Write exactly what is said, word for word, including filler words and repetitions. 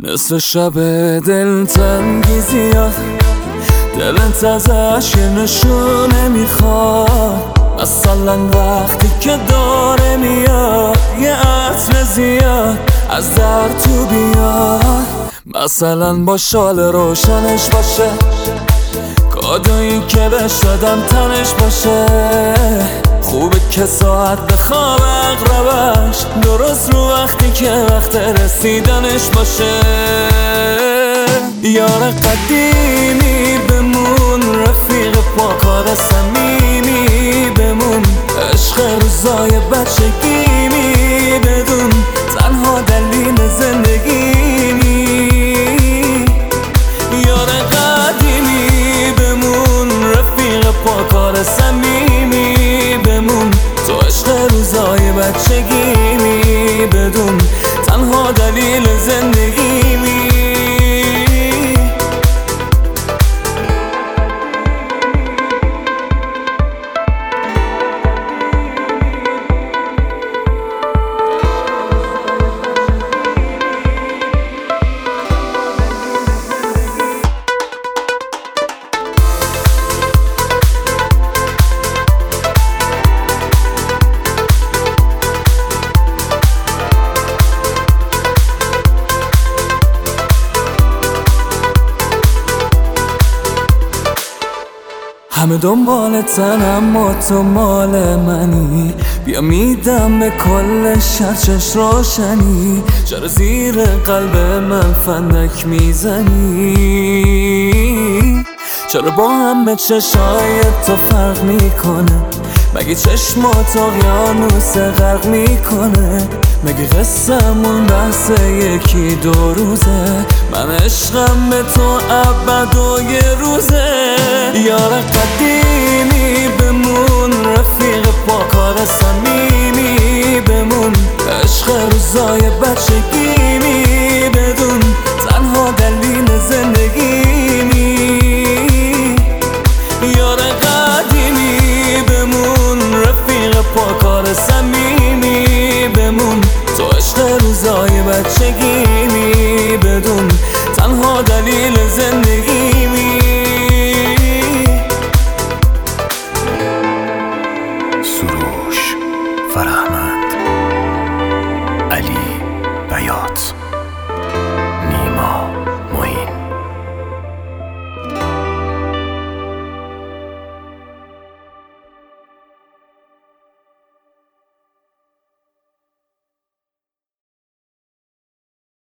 نصف شب دلتنگی زیاد، دلت ازش یه نشونه میخواد. مثلا وقتی که داره میاد یه عطر زیاد از در تو بیاد. مثلا با شال روشنش باشه، کادویی که بهش دادم تنش باشه. خوبه که ساعت بخواب اقربش درست رو وقتی که وقت رسیدنش باشه. یار قدیمی بمون، رفیق پاکار صمیمی بمون، عشق روزای بچگیمی بدون، تنها دلیل زندگیمی. یار قدیمی بمون، رفیق پاکار صمیمی بمون، تو عشق روزای بچگیمی بدون، تنها دلیل زندگیمی. همه دنبالتن اما تو مال منی، بیا میدم به کل شرچش روشنی. چرا زیر قلب من فندک میزنی؟ چرا با همه چشای تو فرق میکنه؟ مگه چشمات اقیانوس غرق میکنه؟ مگه قصه‌مون بحث یکی دو روزه؟ من عشقم به تو ابد و یه روزه. یار قدیمی بمون، رفیق پاکار صمیمی بمون، عشق روزای بچگیمی